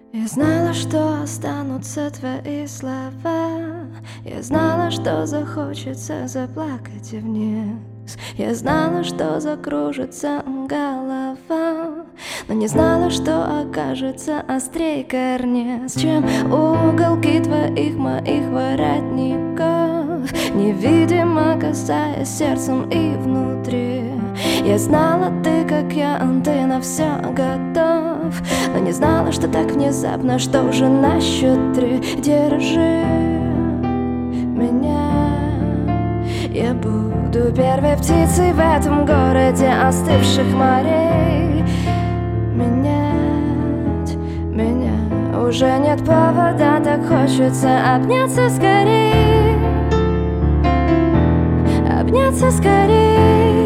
Я знала, что останутся твои слова. Я знала, что захочется заплакать и вниз. Я знала, что закружится голова, но не знала, что окажется острей карниз, чем уголки твоих моих воротников, невидимо касаясь сердцем и внутри. Я знала, ты как я, ты на все готов, но не знала, что так внезапно, что уже на счет 3. Держи меня, я буду первой птицей в этом городе остывших морей. Менять меня уже нет повода, так хочется обняться скорей, обняться скорей.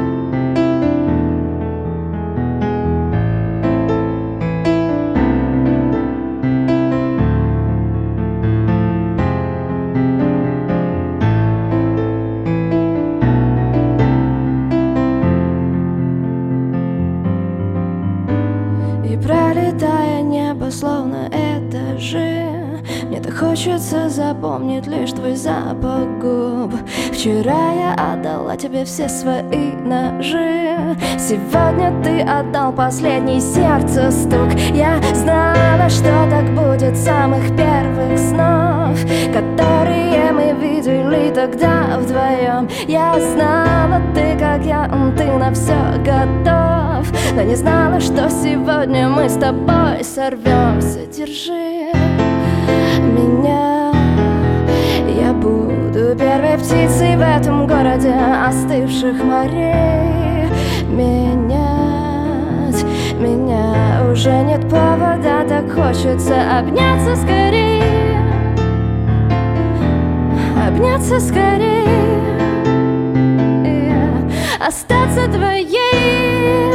И пролетая небо, словно этажи, мне так хочется запомнить лишь твой запах губ. Вчера я отдала тебе все свои ножи, сегодня ты отдал последний сердце стук. Я знала, что так будет с самых первых снов, которые мы видели тогда вдвоем. Я знала, ты как я, ты на все готов, но не знала, что сегодня мы с тобой сорвемся. Держи меня, я буду первой птицей в этом городе остывших морей. Менять меня уже нет повода, так хочется обняться скорее, обняться скорее, остаться твоей,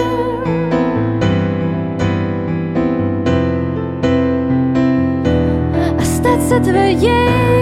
остаться твоей.